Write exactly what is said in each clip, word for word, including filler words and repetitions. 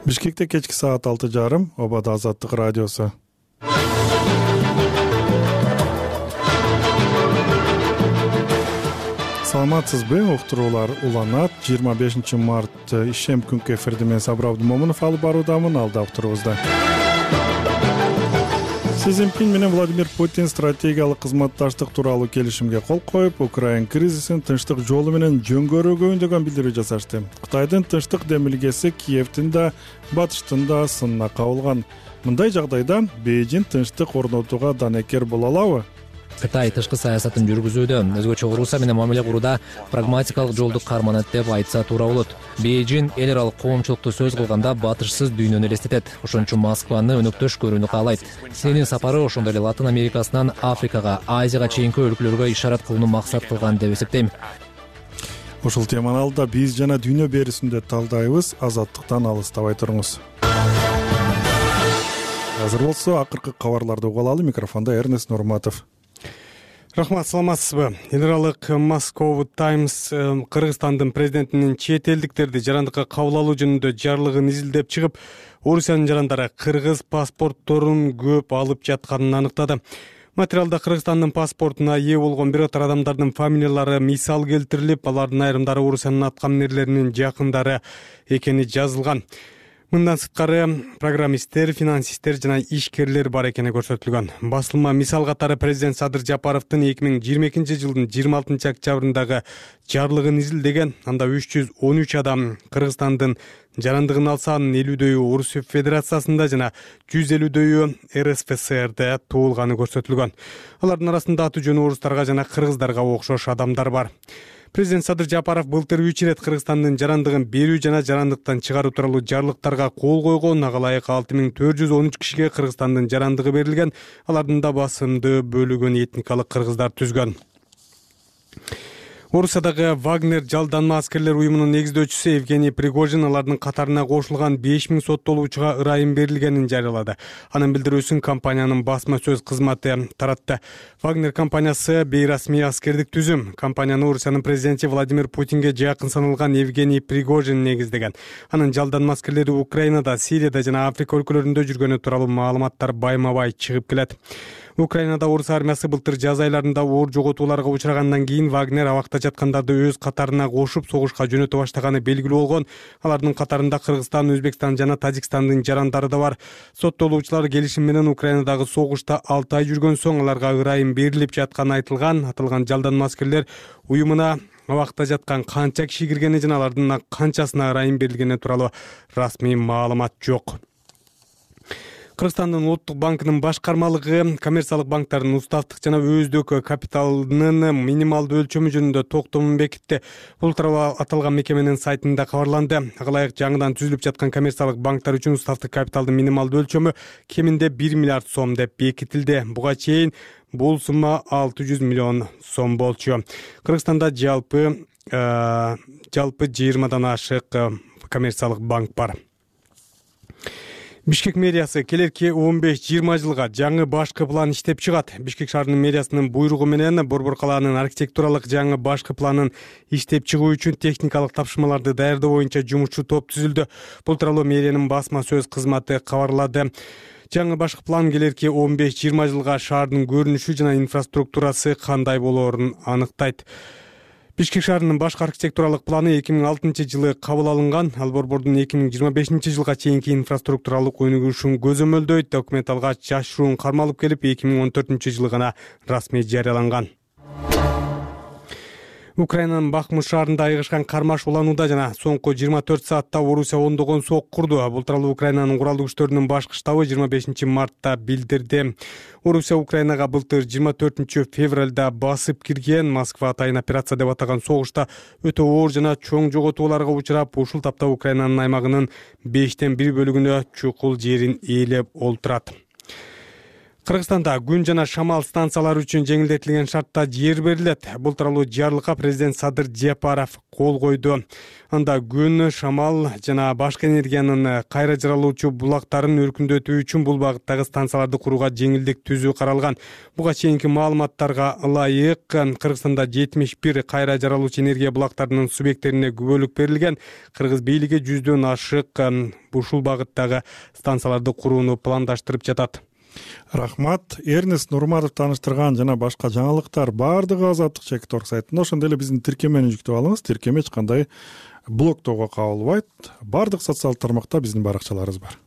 Бишкекте кечки саат алты жарым, Обада Азаттык радиосу. Саламатсызбы, уктуруулар уланат. жыйырма бешинчи март ишем күнкү эфирди мен Сабыр Абдымомунов алып баруудамын. Алда уктуруубузда Си Цзиньпин менен Владимир Путин стратегиялык кызматташтык тууралуу келишимге кол коюп, Украин кризисин тынчтык жолу менен жөнгөрүүгө үндөгөн билдирүү жасашты. Кытайдын тынчтык демилгеси Киевдин да, Батыштын да сынына кабылган. Мындай жагдайда Бейжин тынчтык орнотууга данекер боло алабы? Кытай тышкы саясатын жүргүзүүдө, өзгөчө Орусия менен мамиле курууда прагматикалык жолду карманат деп айтса туура болот. Бейжин эл аралык коомчулукту сөз кылганда батышсыз дүйнөнү элестетет. Ошон үчүн Москваны өнөктөш көрүүнү каалайт. Сенин сапары ошондой эле Латын Америкасынан Африкага, Азияга чейинки өлкөлөргө ишарат кылууну максат кылган деп эсептейм. Ушул теманы алда биз жана дүйнө берүүсүндө талдайбыз. Азаттыктан алыстабай туруңуз. Азыр болсо акыркы кабарларды угалы. Микрофондо Эрнест Нурматов. Рахмат, саламатсызбы. Генералдык Moscow Times Кыргызстандын президентинин чет элдиктерди жарандыкка кабыл алуу жөнүндө жарлыгын изилдеп чыгып, Орусиянын жарандары кыргыз паспортторун көп алып жатканын аныктады. Материалда Кыргызстандын паспортуна ээ болгон бир катар адамдардын фамилиялары мисал келтирилип, алардын айрымдары Орусиянын аткаминерлеринин жакындары экени жазылган. Мындан сырткары программисттер, финансисттер жана ишкерлер бар экени көрсөтүлгөн. Басылма мисал катары президент Садыр Жапаровдун эки миң жыйырма экинчи жылдын жыйырма алтынчы октябрындагы жарлыгын изилдеген. Анда үч жүз он үч адам Кыргызстандын жарандыгын алса, анын элүүдөйү Орус Федерациясында жана жүз элүүдөйү Эр Эс Эф Эс Р'де туулганы көрсөтүлгөн. Алардын арасында аты жөнү орустарга жана кыргыздарга окшош адамдар бар. Президент Садыр Жапаров былтыр үч ирет Кыргызстандын жарандыгын берүү жана жарандыктан чыгаруу тууралуу жарлыктарга кол койгон. Ага ылайык алты миң төрт жүз он үч кишиге Кыргызстандын жарандыгы берилген. Алардын да басымдуу бөлүгүн этникалык кыргыздар түзгөн. Орусиядагы Вагнер жалданма аскерлер уюмунун негиздөөчүсү Евгений Пригожин алардын катарына кошулган беш миң соттолуучуга ырайым берилгенин жарыялады. Анын билдирүүсүн компаниянын басма сөз кызматы таратты. Вагнер компаниясы бейрасмий аскердик түзүм. Компанияны Орусиянын президенти Владимир Путинге жакын саналган Евгений Пригожин негиздеген. Анын жалданма аскерлери Украинада, Сирияда жана Африка өлкөлөрүндө жүргөнү тууралуу маалыматтар байма-бай чыгып келет. Украинада Орус армиясы былтыр жаз айларында оор жоготууларга учрагандан кийин Вагнер абакта жаткандарды өз катарына кошуп согушка жөнөтө баштаганы белгилүү болгон. Алардын катарында Кыргызстан, Өзбекстан жана Тажикстандын жарандары да бар. Соттолуучулар келишим менен Украинадагы согушта алты ай жүргөн соң аларга ырайым берилип жатканы айтылган. Атылган жалданма аскерлер уюмуна абакта жаткан канча киши киргени жана алардын канчасына ырайым берилгени тууралуу расмий маалымат жок. Кыргызстандын Улуттук банкынын башкармалыгы коммерциялык банктардын уставдык жана өздүк капиталынын минималдуу өлчөмү жөнүндө токтомун бекитти. Бул тууралуу аталган мекеменин сайтында кабарланды. Ага ылайык жаңыдан түзүлүп жаткан коммерциялык банктар үчүн уставдык капиталдын минималдуу өлчөмү кеминде бир миллиард сом деп бекитилди. Буга чейин бул сумма алты жүз миллион сом болчу. Кыргызстанда жалпы жалпы жыйырмадан ашык коммерциялык банк бар. Бишкек мэриясы келерки он беш жыйырма жылга жаңы башкы план иштеп чыгат. Бишкек шаарынын мэриясынын буйругу менен Борбор калаанын архитектуралык жаңы башкы планын иштеп чыгуу үчүн техникалык тапшырмаларды даярдоо боюнча жумушчу топ түзүлдү. Бул тууралуу мэриянын басма сөз кызматы кабарлады. Жаңы башкы план келерки он беш жыйырма жылга шаардын көрүнүшү жана инфраструктурасы кандай болоорун аныктайт. Бишкек шаарынын башкы архитектуралык планы эки миң алтынчы жылы кабыл алынган. Ал Борбордун эки миң жыйырма бешинчи жылга чейинки инфраструктуралык өнүгүшүн көзөмөлдөйт. Документ алгач жашыруун кармалып келип, эки миң он төртүнчү жылы гана расмий жарыяланган. Украинанын Бахмут шаарында айыгышкан кармаш уланууда жана соңку жыйырма төрт саатта Орусия ондогон сок курду. Бул тууралуу Украинанын куралдуу күчтөрүнүн башкы штабы жыйырма бешинчи мартта билдирди. Орусия Украинага былтыр жыйырма төртүнчү февралда басып кирген. Москва атайын операция деп атаган согушта өтө оор жана чоң жоготууларга учурап, ушул тапта Украинанын аймагынын бештен бир бөлүгүнө чукул жерин ээлеп олтурат. Кыргызстанда күн жана шамал станциялары үчүн жеңилдетилген шартта жер берилет. Бул тууралуу жарлыкка президент Садыр Жапаров кол койду. Анда күн, шамал жана башка энергиянын кайра жаралуучу булактарын өркүндөтүү үчүн бул багыттагы станцияларды курууга жеңилдик түзүү каралган. Буга чейинки маалыматтарга ылайык Кыргызстанда жетимиш бир кайра жаралуучу энергия булактарынын субъекттерине күбөлүк берилген. Кыргыз бийлиги жүздөн ашык ушул багыттагы станцияларды курууну пландаштырып жатат. Рахмат. Эрнест Нурматов тааныштырган жана башка жаңылыктар баардыгы Азаттык Чекитор сайтында. Ошондой эле биздин тиркемени жүктөп алыңыз. Тиркеме эч кандай блоктоого кабылбайт. Баардык социалдык тармакта биздин баракчаларыбыз бар.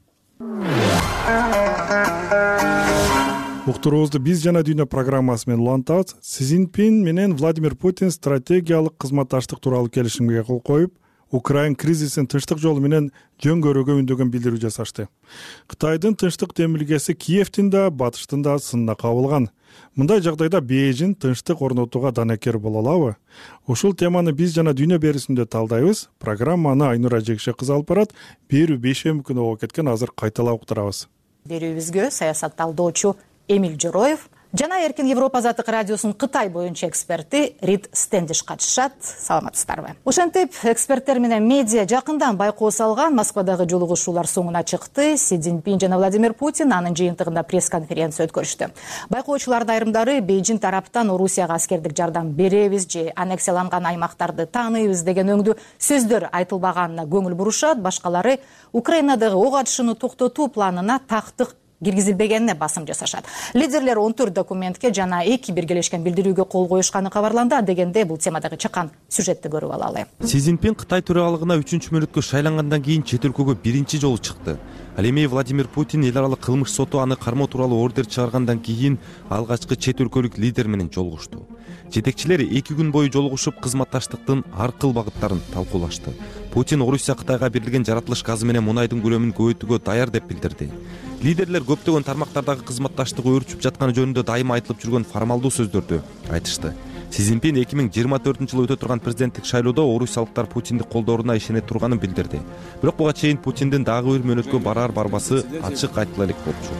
Уктуруубузду биз жана дүйнө программасы менен улантабыз. Си Цзиньпин менен Владимир Путин стратегиялык кызматташтык тууралуу келишимге кол коюп, Украин кризисин тынчтык жолу менен жөн-көрүүгө үндөгөн билдирүү жасашты. Кытайдын тынчтык демилгеси Киевтин да, Батыштын да сынына кабылган. Мындай жагдайда Бейжин тынчтык орнотууга данекер боло алабы? Ушул теманы биз жана дүйнө берүүсүндө талдайбыз. Программаны Айнура Жекше кызы алып барат. Берүү бешем күнү болуп кеткен, азыр кайталап уктурабыз. Берүүбүзгө саясат талдоочу Эмиль Жороев жана Эркин Европа Азаттык радиосунун Кытай боюнча эксперти Рид Стендиш катышат. Саламатсыздарбы? Ошентип, эксперттер менен медиа жакындан байкоо салган Москвадагы жолугушуулар соңуна чыкты. Си Цзиньпин жана Владимир Путин анын жыйынтыгында пресс-конференция өткөрүштү. Байкоочулардын айрымдары Бейжин тараптан Орусияга аскердик жардам беребиз же аннексияланган аймактарды тааныйбыз деген өңдүү сөздөр айтылбаганына көңүл бурушат. Башкалары Украинадагы ок атышууну токтотуу планына тактык киргизилбегенине басым жасашат. Лидерлер он төрт документке жана эки биргелешкен билдирүүгө кол коюшканы кабарланды. Дегенде бул темадагы чыккан сюжетти көрүп алалы. Си Цзиньпин Кытай төрагалыгына үчүнчү мөөнөткө шайлангандан кийин чет өлкөгө биринчи жолу чыкты. Ал эми Владимир Путин эл аралык кылмыш соту аны кармоо тууралуу ордер чыгаргандан кийин алгачкы чет өлкөлүк лидер менен жолугушту. Жетекчилер эки күн бою жолугушуп кызматташтыктын ар кыл багыттарын талкуулашты. Путин Орусия Кытайга берилген жаратылыш газы менен мунайдын көлөмүн көбөйтүүгө даяр деп билдирди. Лидерлер көптөгөн тармактардагы кызматташтык өөрчүп жатканы жөнүндө дайыма айтылып жүргөн формалдуу сөздөрдү айтышты. Си Цзиньпин эки миң жыйырма төртүнчү жылы өтө турган президенттик шайлоодо орусиялыктар Путинди колдооруна ишене турганын билдирди. Бирок буга чейин Путиндин дагы бир мөөнөткө барар барбасы ачык айтыла элек болчу.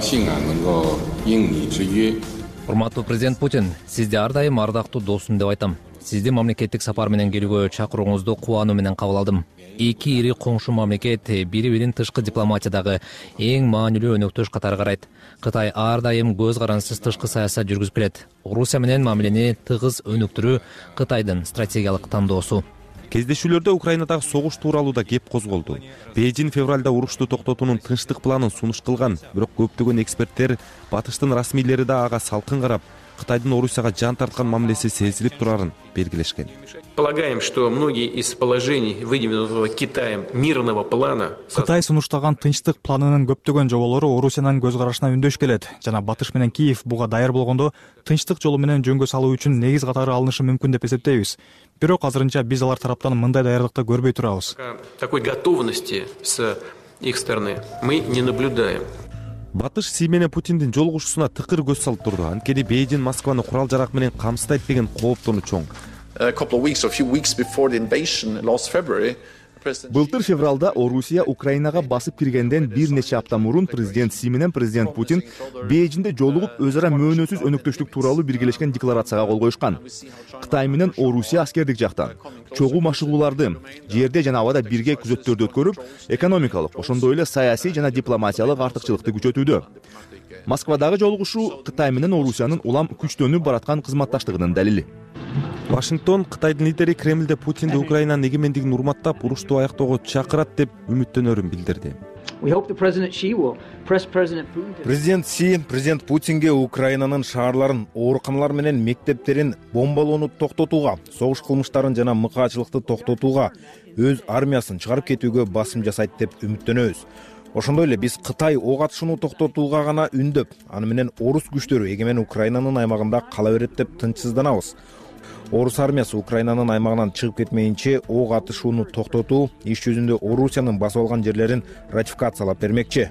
Урматтуу президент Путин, сизди ар дайым ардактуу досум деп айтам. Сизди мамлекеттик сапар менен келүүгө чакырууңузду кубануу менен кабыл алдым. Эки ири коңшу мамлекет бири-бирин тышкы дипломатиядагы эң маанилүү өнөктөш катары карайт. Кытай ар дайым көз карансыз тышкы саясат жүргүзүп келет. Орусия менен мамилени тыгыз өнүктүрүү Кытайдын стратегиялык тандоосу. Кездешүүлөрдө Украинадагы согуш тууралуу да кеп козголду. Бейжин февралда урушту токтотуунун тынчтык планын сунуш кылган, бирок көптөгөн эксперттер Батыштын расмийлери да ага салкын карап, Кытайдын Орусияга жан тарткан мамилеси сезилип турарын белгилешкен. Полагаем, что многие из положений выдвинутого Китаем мирного плана Кытай сунуштаган тынчтык планынын көптөгөн жоболору Орусиянын көз карашына үндөш келет. Жана Батыш менен Киев буга даяр болгондо тынчтык жолу менен жөнгө салуу үчүн негиз катары алынышы мүмкүн деп эсептейбиз. Бирок азырынча биз алар тараптан мындай даярдыкты көрбөй турабыз. Такой готовности с их стороны мы не наблюдаем. Батыш Си менен Путиндин жолугушуусуна тыкыр көз салып турду. Анткени Бейжин Москваны курал жарак менен камсыздайт деген кооптону чоң. Былтыр февралда Орусия Украинага басып киргенден бир нече апта мурун президент Си менен президент Путин Бейжинде жолугуп өз ара мөөнөтсүз өнөктөштүк тууралуу биргелешкен декларацияга кол коюшкан. Кытай менен Орусия аскердик жактан чогуу машыгууларды жерде жана абада бирге күзөттөрдү өткөрүп, экономикалык, ошондой эле саясий жана дипломатиялык артыкчылыкты күчөтүүдө. Москвадагы жолугушуу Кытай менен Орусиянын улам күчтөнүп бараткан кызматташтыгынын далили. Вашингтон Кытайдын лидери Кремлде Путинди Украинанын эгемендигин урматтап, урушту аяктоого чакырат деп үмүттөнөрүн билдирди. Президент Си президент Путинге Украинанын шаарларын, ооруканалар менен мектептерин бомбалоону токтотууга, согуш кылмыштарын жана мыкаачылыкты токтотууга, өз армиясын чыгарып кетүүгө басым жасайт деп үмүттөнөбүз. Ошондой эле биз Кытай ок атышууну токтотууга гана үндөп, аны менен орус күчтөрү эгемен Украинанын аймагында кала берет деп тынчсызданабыз. Орус армиясы Украинанын аймагынан чыгып кетмейинче ок атышууну токтотуу, иш жүзүндө Орусиянын басып алган жерлерин ратификациялап бермекчи.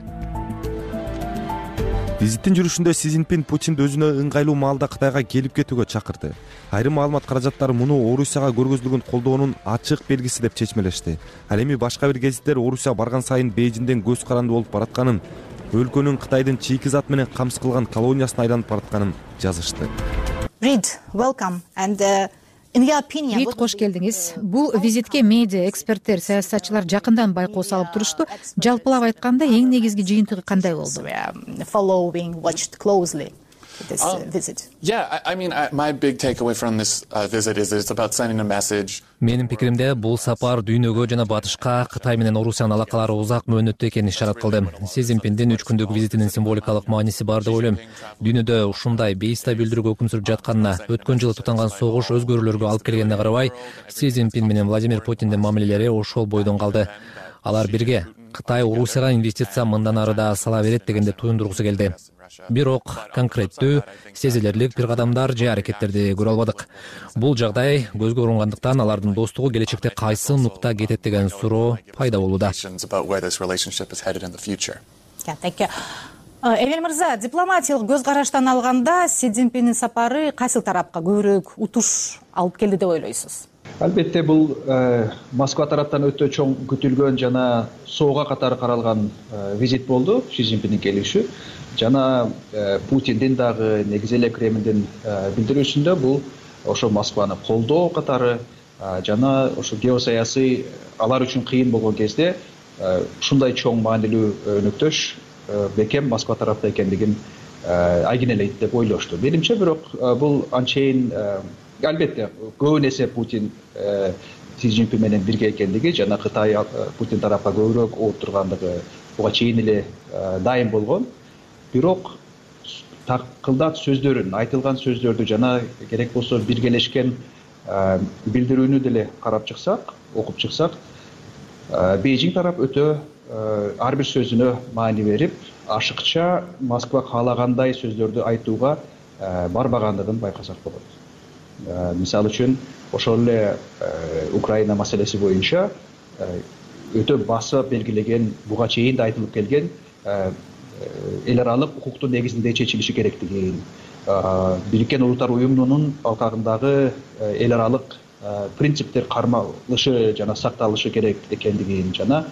Визиттин жүрүшүндө Си Цзиньпин Путинди өзүнө ыңгайлуу маалда Кытайга келип кетүүгө чакырды. Айрым маалымат каражаттары муну Орусияга көргөзүлгөн колдоонун ачык белгиси деп чечмелешти. Ал эми башка бир кездер Орусия барган сайын Бейжинден көз каранды болуп баратканын, өлкөнүн Кытайдын чийки-зат менен камсыз кылган колониясына айланып баратканын жазышты. Reid, welcome. And uh, in your opinion, Рид, кош келдиңиз. Бул визитке медиа, эксперттер, саясатчылар жакындан байкоо салып турушту. Жалпылап айтканда эң негизги жыйынтыгы кандай болду? Following, watched closely this uh, visit. Yeah, I, I mean, I, my big takeaway from this uh, visit is that it's about sending a message. Менин пикиримде бул сапар дүйнөгө жана батышка Кытай менен Орусиянын алакалары узак мөөнөттүү экенин ишарат кылды. Си Цзиньпиндин үч күндүк визитинин символикалык мааниси бар деп ойлойм. Дүйнөдө ушундай бейстабилдүүлүк өкүм сүрүп жатканына, өткөн жылы тутанган согуш өзгөрүүлөргө алып келгенине карабай, Си Цзиньпин менен Владимир Путиндин мамилелери ошол бойдон калды. Алар бирге Кытай Орусияга инвестиция мындан ары да сала берет дегенде туюндургусу келди. Бирок конкреттүү, сезилерлик бир кадамдар же аракеттерди көрө албадык. Бул жагдай көзгө урунгандыктан алардын достугу келечекте кайсы нукта кетет деген суроо пайда болууда. Эмиль мырза, дипломатиялык көз караштан алганда Си Цзиньпиндин сапары кайсы тарапка көбүрөөк утуш алып келди деп ойлойсуз? Албетте бул Москва тараптан өтө чоң күтүлгөн жана соого катары каралган визит болду. Си Цзиньпиндин келиши жана Путиндин дагы негизи эле Кремлдин билдирүүсүндө бул ошо Москваны колдоо катары жана ошо геосаясий алар үчүн кыйын болгон кезде ушундай чоң маанилүү өнөктөш бекем Москва тарапта экендигин айгинелейт деп ойлошту. Менимче бирок бул анчейин албетте көп нерсе Путин Си Цзиньпин менен бирге экендиги жана Кытай Путин тарапка көбүрөөк ооп тургандыгы буга чейин эле дайым болгон. Бирок такылдат сөздөрүн, айтылган сөздөрдү жана керек болсо биргелешкен билдирүүнү деле карап чыксак, окуп чыксак, Бейжиң тарап өтө ар бир сөзүнө маани берип, ашыкча Москва каалагандай сөздөрдү айтууга барбагандыгын байкасак болот. Мисалы үчүн, ошол эле Украина маселеси боюнча өтө баса белгилеген, буга чейин да айтылып келген эл аралык укуктун негизинде чечилиши керектигин, Бириккен Улуттар Уюмунун алкагындагы эл аралык принциптер кармалышы жана сакталышы керек экендигин жана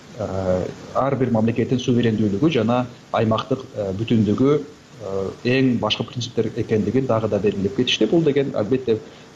ар бир мамлекеттин суверендүүлүгү жана аймактык бүтүндүгү эң башкы принциптер экендигин дагы да белгилеп кетишти. Бул деген албетте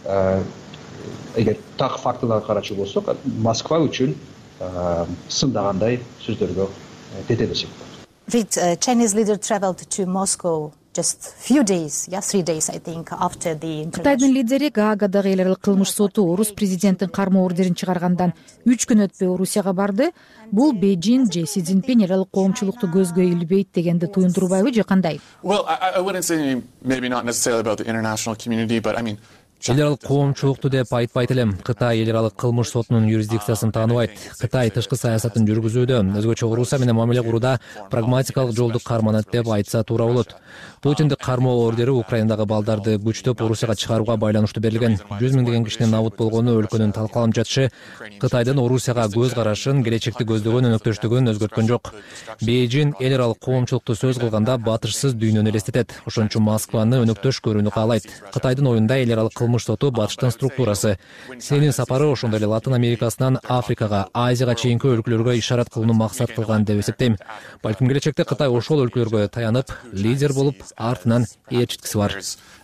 эгер так фактыларга карачу болсок, Москва үчүн сындагандай сөздөргө тете десек болот. Reid, uh, Chinese leader traveled to Moscow just few days, yeah, three days, I think, after the Кытайдын лидери Гаагадагы эл аралык кылмыш соту Орус президентин кармоо ордерин чыгаргандан үч күн өтпөй Орусияга барды. Бул Бейжиң же Си Цзиньпин эл аралык коомчулукту көзгө илбейт дегенди туюндурбайбы же кандай? Well, I, I wouldn't say maybe not necessarily about the international community, but I mean Эл аралык коомчулукту деп айтпайт элем. Кытай эл аралык кылмыш сотунун юрисдикциясын тааныбайт. Кытай тышкы саясатын жүргүзүүдө, өзгөчө Орусия менен мамиле курууда прагматикалык жолду карманат деп айтса туура болот. Путиндин кармоо ордери Украинадагы балдарды күчтөп Орусияга чыгарууга байланыштуу берилген. жүз миңдеген кишинин набыт болгону өлкөнүн талкаланып жатышы Кытайдын Орусияга көз карашын, келечекти көздөгөн өнөктөштүгүн өзгөрткөн жок. Бейжиң эл аралык коомчулукту сөз кылганда батышсыз дүйнөнү элестетет. Ошон үчүн Москваны өнөктөш көрүүнү каалайт. Кытайдын оюнда эл аралык кылмыш соту батыштын структурасы. Сенин сапары ошондой эле Латын Америкасынан Африкага, Азияга чейинки өлкөлөргө ишарат кылууну максат кылган деп эсептейм. Балким келечекте Кытай ошол өлкөлөргө таянып, лидер болуп, артынан ээрчиткиси бар.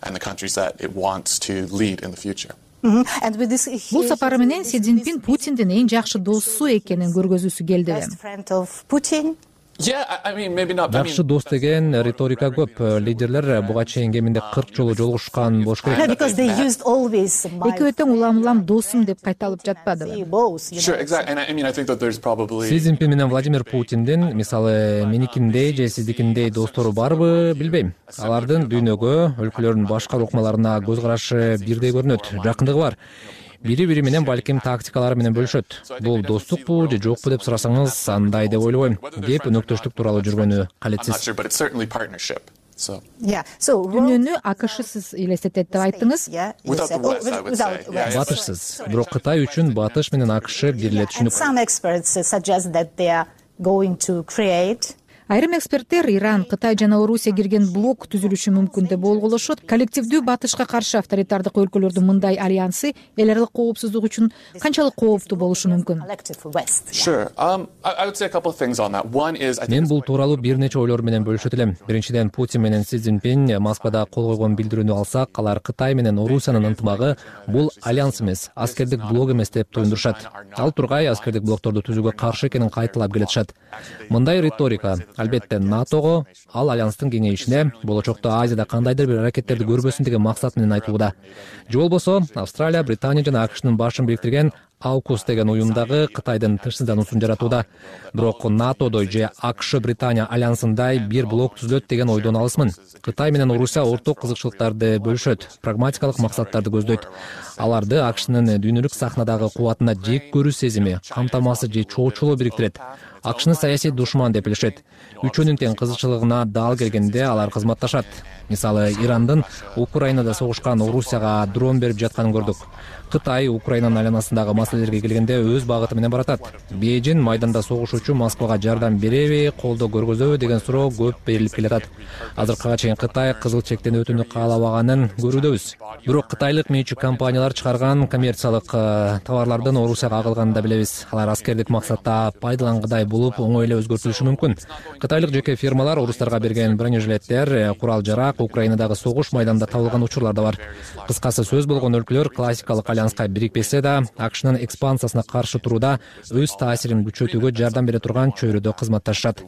Бул сапары менен Си Цзиньпин Путиндин эң жакшы досу экенин көргөзүүсү келди. Жакшы дос деген риторика көп. Лидерлер буга чейин кеминде кырк жолу жолугушкан болуш керек. Экөө тең улам-улам досум деп кайталып жатпадыбы? Си Цзиньпин менен Владимир Путиндин, мисалы, меникиндей же сиздикиндей достору барбы, билбейм. Алардын дүйнөгө, өлкөлөрдүн башка урукмаларына көз карашы бирдей көрүнөт, жакындыгы бар. Бири-бири менен балким тактикалары менен бөлүшөт. Бул достукпу же жокпу деп сурасаңыз, андай деп ойлобойм. Кеп өнөктөштүк тууралуу жүргөнү калетсиз. Дүйнөнү АКШсыз элестетет деп айттыңыз. Батышсыз. Бирок Кытай үчүн батыш менен АКШ бир эле түшүнүк. Айрым эксперттер Иран, Кытай жана Орусия кирген блок түзүлүшү мүмкүн деп болголошот. Коллективдүү батышка каршы авторитардык өлкөлөрдүн мындай альянсы эл аралык коопсуздук үчүн канчалык кооптуу болушу мүмкүн? Мен бул тууралуу бир нече ойлор менен бөлүшөт элем. Биринчиден, Путин менен Си Цзиньпин Москвада кол койгон билдирүүнү алсак, алар Кытай менен Орусиянын ынтымагы бул альянс эмес, аскердик блок эмес деп туюндурушат. Ал тургай аскердик блокторду түзүүгө каршы экенин кайталап келатышат. Мындай риторика албетте НАТОго, ал альянстын кеңейишине, болочокто Азияда кандайдыр бир аракеттерди көрбөсүн деген максат менен айтылууда. Же болбосо Австралия, Британия жана АКШнын башын бириктирген аукус деген уюмдагы Кытайдын тынчсыздануусун жаратууда. Бирок НАТОдой же АКШ Британия альянсындай бир блок түзүлөт деген ойдон алысмын. Кытай менен Орусия орток кызыкчылыктарды бөлүшөт, прагматикалык максаттарды көздөйт. Аларды АКШнын дүйнөлүк сахнадагы кубатына жек көрүү сезими, камтамасыз же чоочулоо бириктирет. АКШны саясий душман деп билишет. Үчөөнүн тең кызыкчылыгына дал келгенде алар кызматташат. Мисалы, Ирандын Украинада согушкан Орусияга дрон берип жатканын көрдүк. Кытай Украинанын айланасындагы маселелерге келгенде өз багыты менен баратат. Бейжин майданда согушуучу Москвага жардам береби, колдоо көргөзөбү деген суроо көп берилип келатат. Азыркыга чейин Кытай кызыл чектен өтүүнү каалабаганын көрүүдөбүз. Бирок кытайлык менчик компаниялар чыгарган коммерциялык товарлардын Орусияга агылганын да билебиз. Алар аскердик максатта пайдалангыдай болуп, оңой эле өзгөртүлүшү мүмкүн. Кытайлык жеке фирмалар орустарга берген бронежилеттер, курал-жарак Украинадагы согуш майданда табылган учурлар да бар. Кыскасы сөз болгон өлкөлөр классикалык альянска бирикпесе да, АКШнын экспансиясына каршы турууда өз таасирин күчөтүүгө жардам бере турган чөйрөдө кызматташат.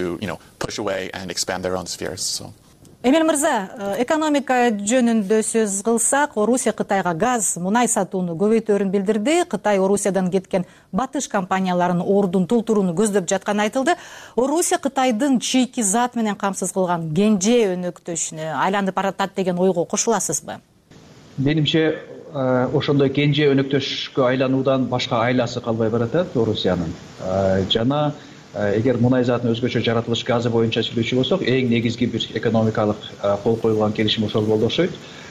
Эмил мырза, экономика жөнүндө сөз кылсак, Орусия Кытайга газ, мунай сатууну көбөйтөөрүн билдирди. Кытай Орусиядан кеткен батыш компанияларынын ордун толтурууну көздөп жатканы айтылды. Орусия Кытайдын чийки зат менен камсыз кылган кенже өнөктөшүнө айланып баратат деген ойго кошуласызбы? Менимче, ошондой кенже өнөктөшкө айлануудан башка айласы калбай баратат Орусиянын. Жана эгер мунай затын өзгөчө жаратылыш газы боюнча сүйлөчү болсок, эң негизги бир экономикалык кол коюлган келишим ошол болду окшойт.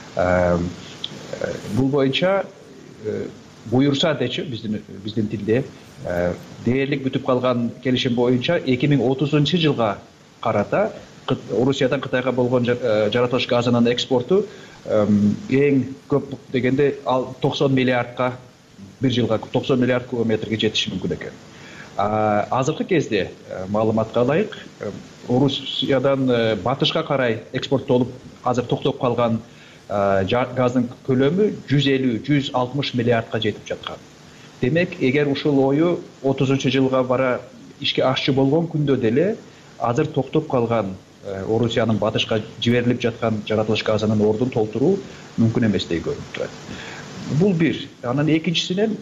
Бул боюнча буюрса дечи биздин биздин тилде дээрлик бүтүп калган келишим боюнча эки миң отузунчу жылга карата Орусиядан Кытайга болгон жаратылыш газынын экспорту эң көп дегенде токсон миллиардка бир жылга токсон миллиард кубометрге жетиши мүмкүн экен. Азыркы кезде маалыматка ылайык, Орусиядан батышка карай экспорттолуп азыр токтоп калган газдын көлөмү жүз элүү жүз алтымыш миллиардка жетип жаткан. Демек, эгер ушул ою отузунчу жылга бара ишке ашчу болгон күндө деле азыр токтоп калган Орусиянын батышка жиберилип жаткан жаратылыш газынын ордун толтуруу мүмкүн эместей көрүнүп турат. Бул бир. Анан экинчисинен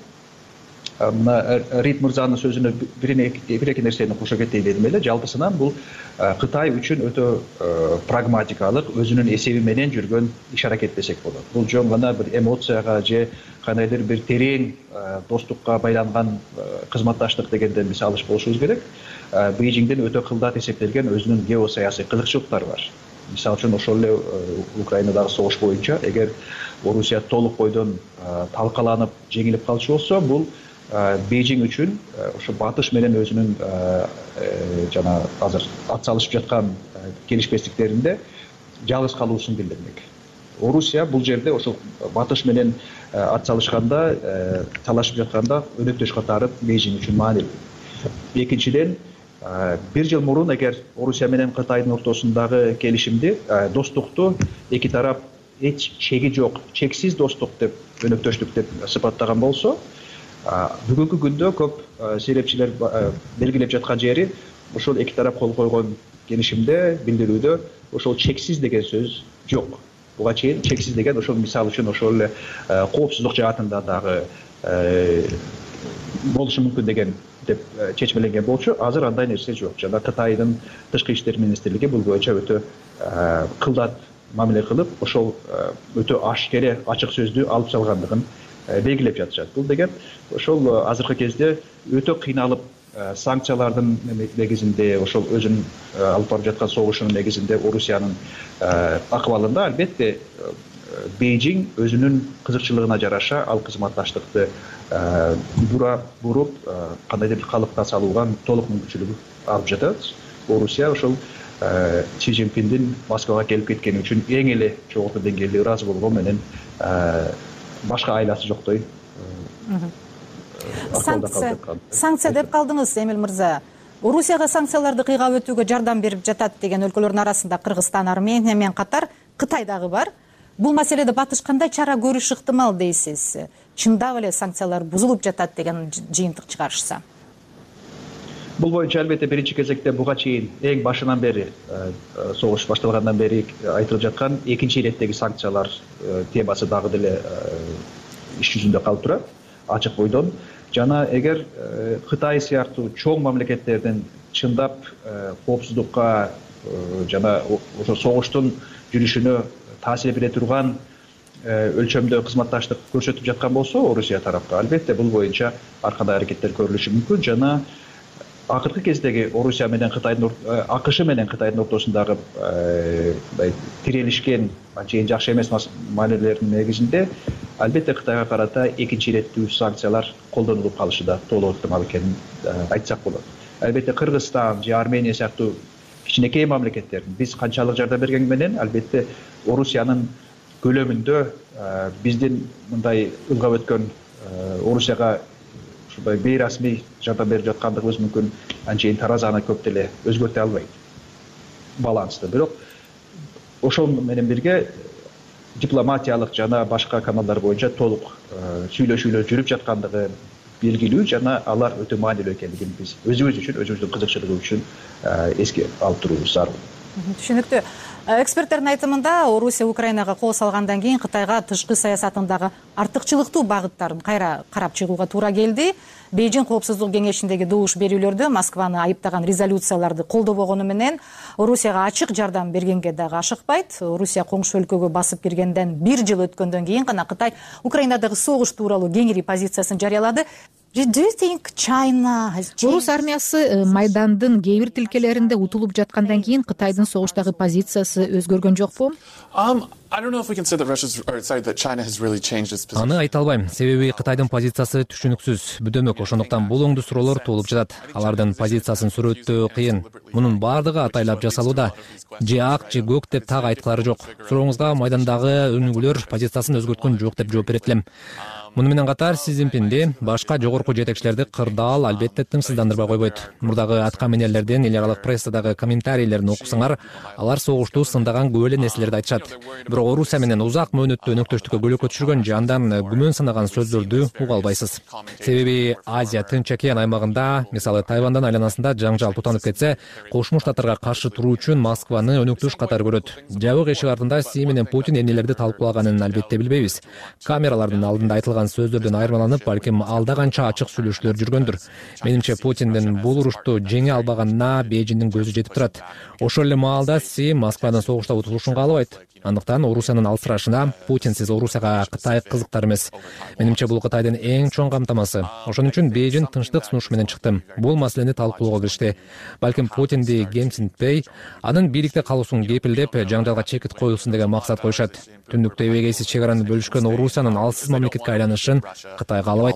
мына Рид мырзанын сөзүнө бир эки нерсени кошо кетейин дедим эле. Жалпысынан бул Кытай үчүн өтө прагматикалык, өзүнүн эсеби менен жүргөн иш аракет десек болот. Бул жөн гана бир эмоцияга же кандайдыр бир терең достукка байланган кызматташтык дегенден биз алыш болушубуз керек. Бейжиңден өтө кылдат эсептелген өзүнүн геосаясий кызыкчылыктары бар. Мисалы үчүн ошол эле Украинадагы согуш боюнча эгер Орусия толук бойдон талкаланып жеңилип калчу болсо, бул Бейжиң үчүн ошо батыш менен өзүнүн жана азыр ат салышып жаткан келишпестиктеринде жалгыз калуусун билдирмек. Орусия бул жерде ошол батыш менен ат салышканда, талашып жатканда өнөктөш катары Бейжиң үчүн маанилүү. Экинчиден, бир жыл мурун эгер Орусия менен Кытайдын ортосундагы келишимди, достукту эки тарап эч чеги жок, чексиз достук деп, өнөктөштүк деп сыпаттаган болсо, бүгүнкү күндө көп серепчилер белгилеп жаткан жери ошол эки тарап кол койгон келишимде, билдирүүдө ошол чексиз деген сөз жок. Буга чейин чексиз деген ошол мисалы үчүн ошол эле коопсуздук жаатында дагы болушу мүмкүн деген деп чечмеленген болчу. Азыр андай нерсе жок. Жана Кытайдын тышкы иштер министрлиги бул боюнча өтө кылдат мамиле кылып, ошол өтө ашкере, ачык сөздүү алып салгандыгын белгилеп жатышат. Бул деген ошол азыркы кезде өтө кыйналып санкциялардын негизинде, ошол өзүнүн алып барып жаткан согушунун негизинде Орусиянын акыбалында албетте Бейжиң өзүнүн кызыкчылыгына жараша ал кызматташтыкты бура буруп кандайдыр бир калыпка салууга толук мүмкүнчүлүгү алып жатат. орусия ошол Си Цзиньпиндин Москвага келип кеткени үчүн эң эле жогорку деңгээлде ыраазы болгону менен башка айласы жоктой санкция санкция деп калдыңыз, Эмиль мырза. Орусияга санкцияларды кыйгап өтүүгө жардам берип жатат деген өлкөлөрдүн арасында Кыргызстан, Армения менен катар Кытай дагы бар. Бул маселеде батыш кандай чара көрүш ыктымал дейсиз? Чындап эле санкциялар бузулуп жатат деген жыйынтык чыгарышса? Бул боюнча албетте биринчи кезекте буга чейин эң башынан бери согуш башталгандан бери айтылып жаткан экинчи иреттеги санкциялар темасы дагы деле иш жүзүндө калып турат, ачык бойдон. Жана эгер Кытай сыяктуу чоң мамлекеттердин чындап коопсуздукка жана ошо согуштун жүрүшүнө таасир бере турган өлчөмдө кызматташтык көрсөтүп жаткан болсо Орусия тарапка, албетте бул боюнча ар кандай аракеттер көрүлүшү мүмкүн. Жана акыркы кездеги Орусия менен Кытайдын АКШ менен Кытайдын ортосундагы тирелишкен анчейин жакшы эмес маанилердин негизинде албетте Кытайга карата экинчи иреттүү санкциялар колдонулуп калышы да толук ыктымал экенин айтсак болот. Албетте Кыргызстан же Армения сыяктуу кичинекей мамлекеттердин биз канчалык жардам берген менен албетте Орусиянын көлөмүндө биздин мындай ылгап өткөн Орусияга ушундай бейрасмий жардам берип жаткандыгыбыз мүмкүн анчейин таразаны көп деле өзгөртө албайт балансты. Бирок ошол менен бирге дипломатиялык жана башка каналдар боюнча толук сүйлөшүүлөр жүрүп жаткандыгы белгилүү жана алар өтө маанилүү экендигин биз өзүбүз үчүн, өзүбүздүн кызыкчылыгы үчүн эске алып туруубуз зарыл. Түшүнүктүү. Эксперттердин айтымында Орусия Украинага кол салгандан кийин Кытайга тышкы саясатындагы артыкчылыктуу багыттарын кайра карап чыгууга туура келди. Бейжин коопсуздук кеңешиндеги добуш берүүлөрдө Москваны айыптаган резолюцияларды колдобогону менен Орусияга ачык жардам бергенге дагы ашыкпайт. Орусия коңшу өлкөгө басып киргенден бир жыл өткөндөн кийин гана Кытай Украинадагы согуш тууралуу кеңири позициясын жарыялады. Орус армиясы Майдандын кээ бир тилкелеринде утулуп жаткандан кийин Кытайдын согуштагы позициясы өзгөргөн жокпу? Аны айта албайм, себеби Кытайдын позициясы түшүнүксүз, бүдөмөк, ошондуктан бул оңдуу суроолор туулуп жатат. Алардын позициясын сүрөттөө кыйын. Мунун баардыгы атайлап жасалууда. Же ак, же көк деп так айткылары жок. Сурооңузга Майдандагы өнүгүүлөр позициясын өзгөрткөн жок деп жооп берет элем. Муну менен катар Си Цзиньпинди башка жогорку жетекчилерди кырдаал албетте тынчсыздандырбай койбойт. Мурдагы атка минерлердин эл аралык прессадагы комментарийлерин окусаңар, алар согушту сындаган көп эле нерселерди айтышат. Бирок Орусия менен узак мөөнөттүү өнөктөштүккө көлөкө түшүргөн же андан күмөн санаган сөздөрдү уга албайсыз. Себеби Азия Тынч океан аймагында, мисалы Тайвандын айланасында жаңжал тутанып кетсе, Кошмо Штаттарга каршы туруу үчүн Москваны өнөктөш катары көрөт. Жабык эшик артында Си менен Путин эмнелерди талкуулаганын албетте билбейбиз. Камералардын алдында айтылган сөздөрдөн айырмаланып, балким алда канча ачык сүйлөшүүлөр жүргөндүр. Менимче Путиндин бул урушту жеңе албаганына Бейжиндин көзү жетип турат. Ошол эле маалда Си Москванын согушта утулушун каалабайт. Андыктан Орусиянын алсырашына Путинсиз Орусияга Кытай кызыктар эмес. Менимче бул Кытайдын эң чоң камтамасы. Ошон үчүн Бейжин тынчтык сунуш менен чыкты. Бул маселени талкуулоого киришти. Балким Путинди кемсинтпей, анын бийликте калуусун кепилдеп, жаңжалга чекит коюлсун деген максат коюшат. Түндүктө эбегейсиз чек араны бөлүшкөн Орусиянын алсыз мамлекетке айланышын Кытай каалабайт.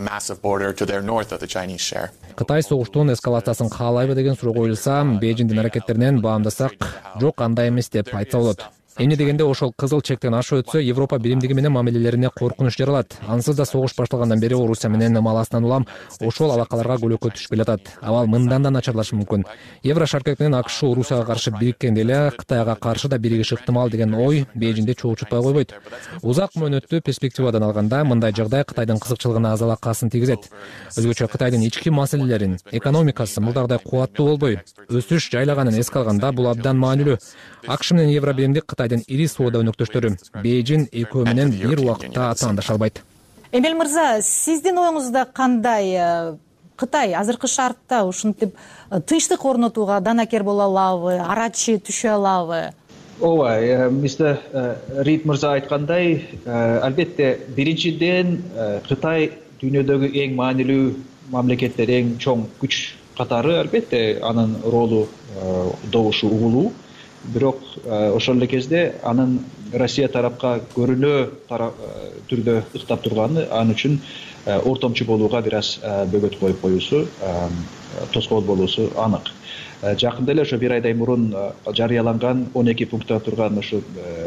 Кытай согуштун эскалациясын каалайбы деген суроо коюлса, Бейжиндин аракеттеринен баамдасак, жок андай эмес деп айтса болот. Эмне дегенде ошол кызыл чектен ашып өтсө, Европа биримдиги менен мамилелерине коркунуч жаралат. Ансыз да согуш башталгандан бери Орусия менен маласынан улам ошол алакаларга көлөкө түшүп келатат. Абал мындан да начарлашы мүмкүн. Еврошаркет менен АКШ Орусияга каршы бириккенде эле Кытайга каршы да биригиш ыктымал деген ой Бейжинде чоочутпай койбойт. Узак мөөнөттүү перспективадан алганда мындай жагдай Кытайдын кызыкчылыгына азалакасын тийгизет. Өзгөчө Кытайдын ички маселелерин, экономикасы мурдагыдай кубаттуу болбой, өсүш жайлаганын эске алганда бул абдан маанилүү. АКШ менен Евробиримдик Кытайдын ири соода өнөктөштөрү. Бейжин экөө менен бир убакытта атаандаша албайт. Эмиль мырза, сиздин оюңузда кандай? Кытай азыркы шартта ушинтип тынчтык орнотууга данакер боло алабы, арачы түшө алабы? Ооба, мистер Рид мырза айткандай, албетте биринчиден Кытай дүйнөдөгү эң маанилүү мамлекеттер, эң чоң күч катары, албетте анын ролу добушу угулуу. Бирок ошол эле кезде анын Россия тарапка көрүнөө түрдө ыктап турганы ан үчүн ортомчу болууга бир аз бөгөт коюп коюусу тоскоол болуусу анык. Жакында эле ошо бир айдай мурун жарыяланган он эки пункттан турган ушу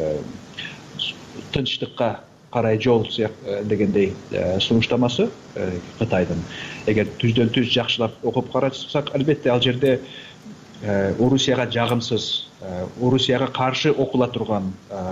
тынчтыкка карай жол дегендей сунуштамасы Кытайдын эгер түздөн түз жакшылап окуп карасак, албетте ал жерде Орусияга жагымсыз, Орусияга каршы окула турган,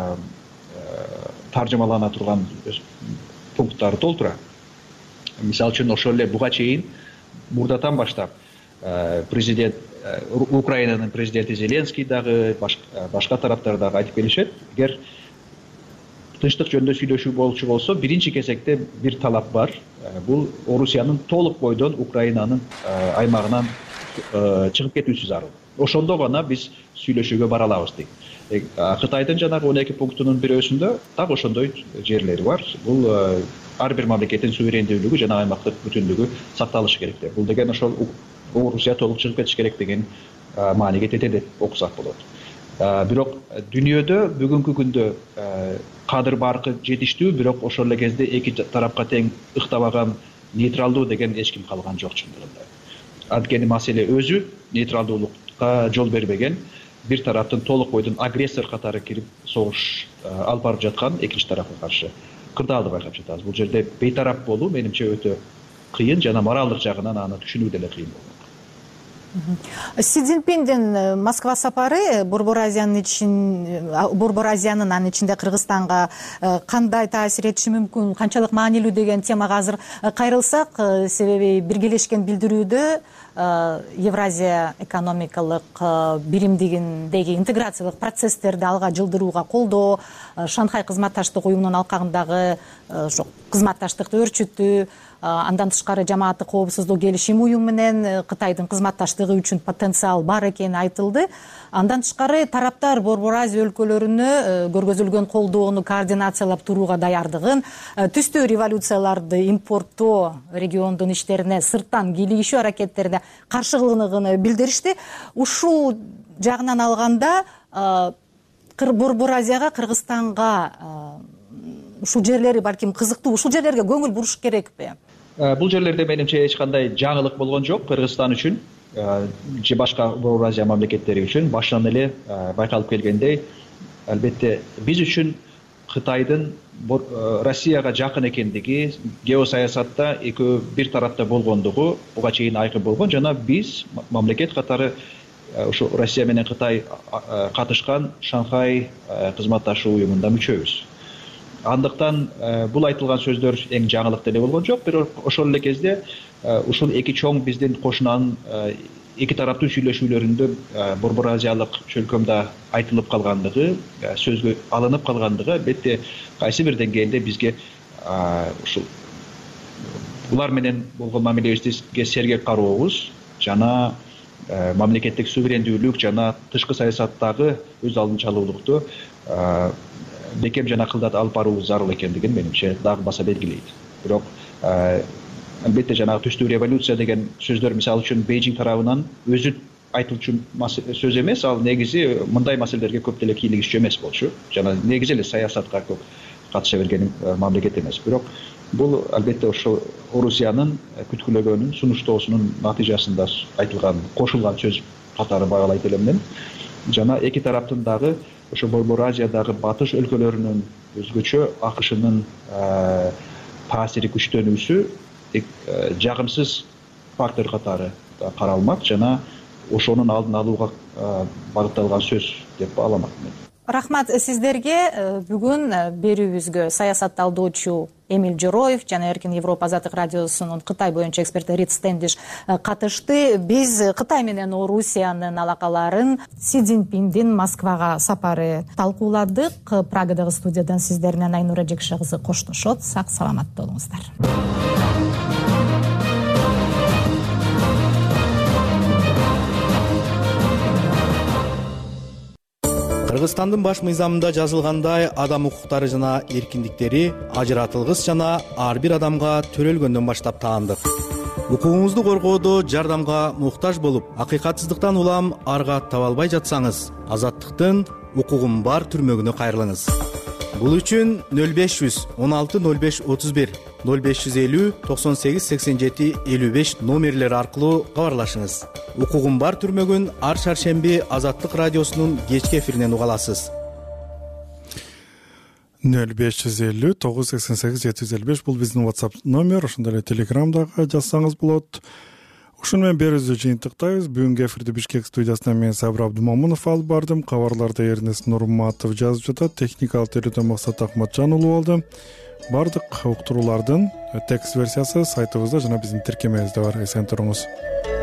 таржымалана турган пункттар толтура. Мисалы үчүн ошол эле буга чейин мурдатан баштап президент Украинанын президенти Зеленский дагы башка тараптар дагы айтып келишет, эгер тынчтык жөнүндө сүйлөшүү болчу болсо, биринчи кезекте бир талап бар. Бул Орусиянын толук бойдон Украинанын аймагынан чыгып кетүүсү зарыл. Ошондо гана биз сүйлөшүүгө бара алабыз дейт. Кытайдын жанагы он эки пунктунун бирөөсүндө так ошондой жерлери бар. Бул ар бир мамлекеттин суверендүүлүгү жана аймактык бүтүнлүгү сакталышы керек деп. Бул деген ошол Орусия толук чыгып кетиш керек деген мааниге тете деп окусак болот. Бирок дүйнөдө бүгүнкү күндө кадыр баркы жетиштүү, бирок ошол эле кезде эки тарапка тең ыктабаган нейтралдуу деген эч ким калган жок чындыгында. Анткени маселе өзү нейтралдуулукка жол бербеген, бир тараптын толук бойдон агрессор катары кирип согуш алып барып жаткан экинчи тарапка каршы кырдаалды байкап жатабыз. Бул жерде бейтарап болуу менимче өтө кыйын жана моралдык жагынан аны түшүнүү деле кыйын болот. Си Цзиньпиндин Москва сапары Борбор Азиянын ичин Борбор Азиянын анын ичинде Кыргызстанга кандай таасир этиши мүмкүн, канчалык маанилүү деген темага азыр кайрылсак, себеби биргелешкен билдирүүдө Евразия экономикалык биримдигиндеги интеграциялык процесстерди алга жылдырууга колдоо, Шанхай кызматташтык уюмунун алкагындагы ошо кызматташтыкты өрчүтүү, андан тышкары жамааттык коопсуздук келишим уюму менен Кытайдын кызматташтыгы үчүн потенциал бар экени айтылды. Андан тышкары тараптар Борбор Азия өлкөлөрүнө көргөзүлгөн колдоону координациялап турууга даярдыгын, түстүү революцияларды импорттоо, региондун иштерине сырттан кийлигишүү аракеттерине каршылыгын билдиришти. Ушул жагынан алганда Борбор Азияга, Кыргызстанга ушул жерлери балким кызыктуу, ушул жерлерге көңүл буруш керекпи? Бул жерлерде менимче эч кандай жаңылык болгон жок Кыргызстан үчүн же башка Борбор Азия мамлекеттери үчүн. Башынан эле байкалып келгендей, албетте биз үчүн Кытайдын Россияга жакын экендиги, геосаясатта экөө бир тарапта болгондугу буга чейин айкын болгон, жана биз мамлекет катары ушу Россия менен Кытай катышкан Шанхай кызматташуу уюмунда мүчөбүз. Андыктан бул айтылган сөздөр эң жаңылык деле болгон жок, бирок ошол эле кезде ушул эки чоң биздин кошунанын эки тараптуу сүйлөшүүлөрүндө Борбор Азиялык чөлкөмдө айтылып калгандыгы, сөзгө алынып калгандыгы албетте кайсы бир деңгээлде бизге ушул булар менен болгон мамилебизге сергек карообуз жана мамлекеттик суверендүүлүк жана тышкы саясаттагы өз алдынчалуулукту бекем жана кылдат алып баруу зарыл экендигин менимче дагы баса белгилейт. Бирок албетте жанагы түстүү революция деген сөздөр мисалы үчүн Бейжиң тарабынан өзү айтылчу сөз эмес, ал негизи мындай маселелерге көп деле кийлигишчү эмес болчу. Жана негизи эле саясатка көп катыша берген мамлекет эмес. Бирок бул албетте ошо Орусиянын күткүлөгөнүн, сунуштоосунун натыйжасында айтылган, кошулган сөз катары багалайт элем мен. Жана эки тараптын дагы ошо Борбор Азиядагы батыш өлкөлөрүнүн өзгөчө акышынын таасири күчтөнүүсү жагымсыз фактор катары каралмак жана ошонун алдын алууга багытталган сөз деп аламат мен. Рахмат сиздерге. Бүгүн берүүбүзгө саясат талдоочу Эмиль Жороев жана Эркин Европа Азаттык радиосунун Кытай боюнча эксперти Рит Стендиш катышты. Биз Кытай менен Орусиянын алакаларын, Си Цзиньпиндин Москвага сапары талкууладык. Прагадагы студиядан сиздер менен Айнура Жекше кызы коштошот. Сак саламат болуңуздар. Кыргызстандын баш мыйзамында жазылгандай, адам укуктары жана эркиндиктери ажыратылгыс жана ар бир адамга төрөлгөндөн баштап таандык. Укугуңузду коргоодо жардамга муктаж болуп, акыйкатсыздыктан улам аргат таба албай жатсаңыз, азаттыктын укугум бар түрмөгүнө кайрылыңыз. Бул үчүн нөл беш жүз он алты нөл беш отуз бир ноль беш жүз элүү токсон сегиз сексен жети элүү беш номерлери аркылуу кабарлашыңыз. Укугум бар түрмөгүн ар шаршемби Азаттык радиосунун кечки эфиринен уга аласыз. ноль беш жүз элүү тогуз жүз сексен сегиз жети жүз элүү беш бул биздин WhatsApp номер. Ошондой эле Телеграмдагы жазсаңыз болот. Ушуну менен берүүбүздү жыйынтыктайбыз. Бүгүнкү эфирди Бишкек студиясынан мен Сабыр Абдумамунов алып бардым. Кабарларды Эрнест Нурматов жазып жатат. Техникалык терүүдөн Максат Акматжан уулу болду. Бардык уктуруулардын текст версиясы сайтыбызда жана биздин тиркемебизде бар. Эсен туруңуз.